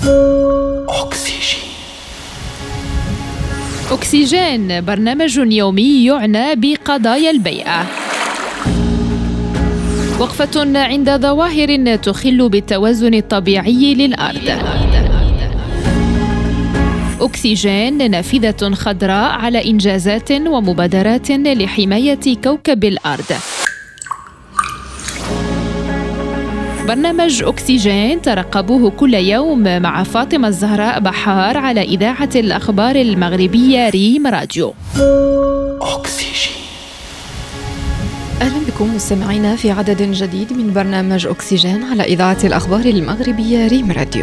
أكسجين برنامج يومي يعنى بقضايا البيئة. وقفة عند ظواهر تخل بالتوازن الطبيعي للأرض. أكسجين نافذة خضراء على إنجازات ومبادرات لحماية كوكب الأرض. برنامج أكسجين ترقبوه كل يوم مع فاطمة الزهراء بحار على إذاعة الأخبار المغربية ريم راديو. أهلا بكم مستمعينا في عدد جديد من برنامج أكسجين على إذاعة الأخبار المغربية ريم راديو.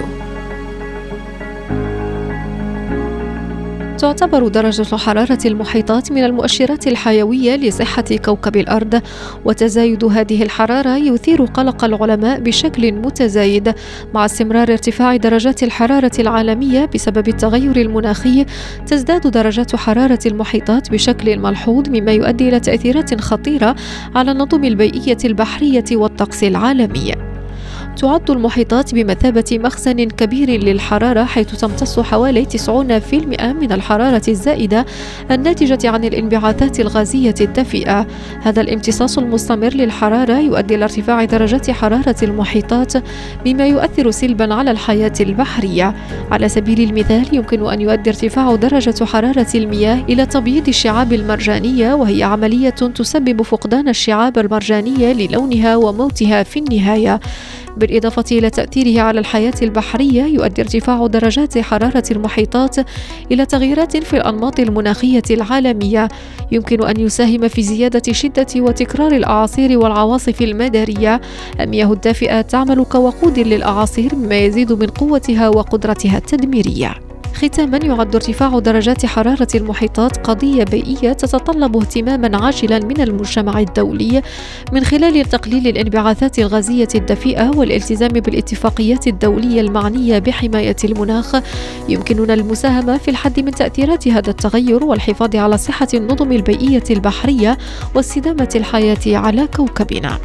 تعتبر درجة حرارة المحيطات من المؤشرات الحيوية لصحة كوكب الأرض، وتزايد هذه الحرارة يثير قلق العلماء بشكل متزايد. مع استمرار ارتفاع درجات الحرارة العالمية بسبب التغير المناخي، تزداد درجات حرارة المحيطات بشكل ملحوظ، مما يؤدي إلى تأثيرات خطيرة على النظم البيئية البحرية والطقس العالمي. تعد المحيطات بمثابة مخزن كبير للحرارة، حيث تمتص حوالي 90% من الحرارة الزائدة الناتجة عن الانبعاثات الغازية الدفيئة. هذا الامتصاص المستمر للحرارة يؤدي إلى ارتفاع درجات حرارة المحيطات، مما يؤثر سلبا على الحياة البحرية. على سبيل المثال، يمكن أن يؤدي ارتفاع درجة حرارة المياه إلى تبييض الشعاب المرجانية، وهي عملية تسبب فقدان الشعاب المرجانية للونها وموتها في النهاية. بالإضافة إلى تأثيره على الحياة البحرية، يؤدي ارتفاع درجات حرارة المحيطات إلى تغييرات في الأنماط المناخية العالمية. يمكن أن يساهم في زيادة شدة وتكرار الأعاصير والعواصف المدارية. المياه الدافئة تعمل كوقود للأعاصير، مما يزيد من قوتها وقدرتها التدميرية. ختاما، يعد ارتفاع درجات حرارة المحيطات قضية بيئية تتطلب اهتماما عاجلا من المجتمع الدولي، من خلال تقليل الانبعاثات الغازية الدفيئة والالتزام بالاتفاقيات الدولية المعنية بحماية المناخ. يمكننا المساهمة في الحد من تأثيرات هذا التغير والحفاظ على صحة النظم البيئية البحرية واستدامة الحياة على كوكبنا.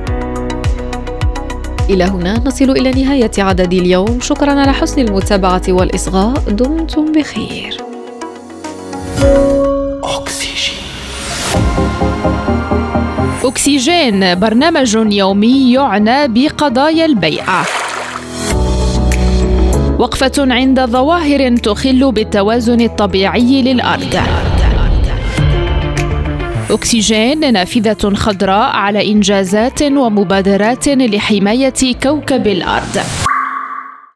إلى هنا نصل إلى نهاية عدد اليوم. شكرا على حسن المتابعة والإصغاء. دمتم بخير. أكسجين برنامج يومي يعنى بقضايا البيئة. وقفة عند ظواهر تخل بالتوازن الطبيعي للأرض. أكسجين نافذة خضراء على إنجازات ومبادرات لحماية كوكب الأرض.